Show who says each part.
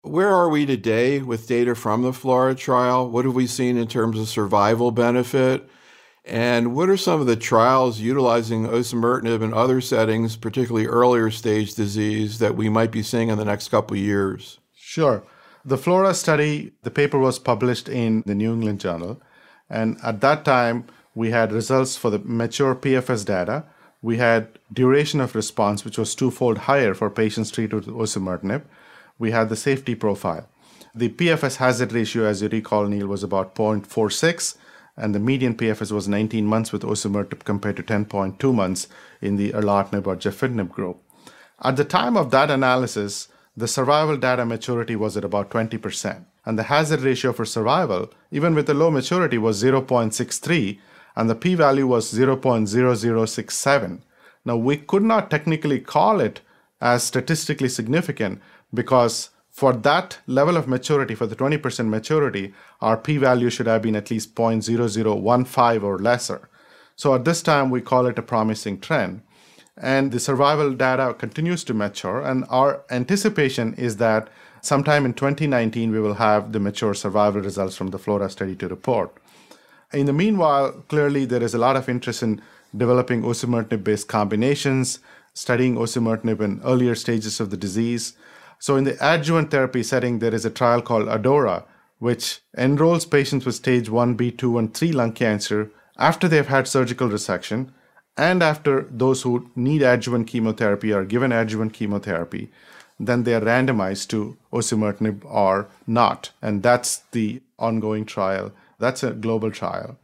Speaker 1: Where are we today with data from the FLORA trial? What have we seen in terms of survival benefit? And what are some of the trials utilizing osimertinib in other settings, particularly earlier stage disease, that we might be seeing in the next couple of years?
Speaker 2: Sure. The FLORA study, the paper was published in the New England Journal. And at that time, we had results for the mature PFS data. We had duration of response, which was twofold higher for patients treated with osimertinib. We had the safety profile. The PFS hazard ratio, as you recall, Neil, was about 0.46, and the median PFS was 19 months with osimertinib compared to 10.2 months in the erlotinib or gefitinib group. At the time of that analysis, the survival data maturity was at about 20%, and the hazard ratio for survival, even with the low maturity, was 0.63, and the p-value was 0.0067. Now, we could not technically call it as statistically significant because for that level of maturity, for the 20% maturity, our p-value should have been at least 0.0015 or lesser. So at this time, we call it a promising trend. And the survival data continues to mature, and our anticipation is that sometime in 2019, we will have the mature survival results from the FLORA study to report. In the meanwhile, clearly there is a lot of interest in developing osimertinib-based combinations, studying osimertinib in earlier stages of the disease. So in the adjuvant therapy setting, there is a trial called ADAURA, which enrolls patients with stage 1B, 2, and 3 lung cancer after they've had surgical resection and after those who need adjuvant chemotherapy are given adjuvant chemotherapy. Then they are randomized to osimertinib or not. And that's the ongoing trial. That's a global trial.